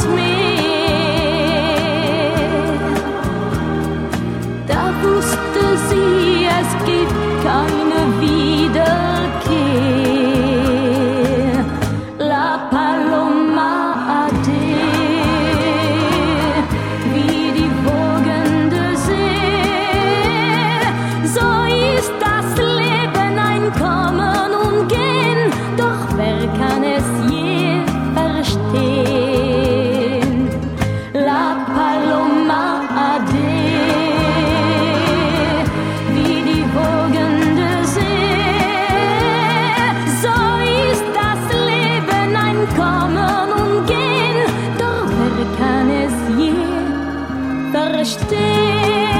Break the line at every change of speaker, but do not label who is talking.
Meer. Da wusste sie, es gibt keine Wiederkehr. La Paloma Ade, wie die wogende See. So ist das Leben, ein Kommen und Gehen, doch wer kann es je verstehen? La Paloma Ade, wie die wogende See. So ist das Leben, ein Kommen und Gehen, doch wer kann es je verstehen?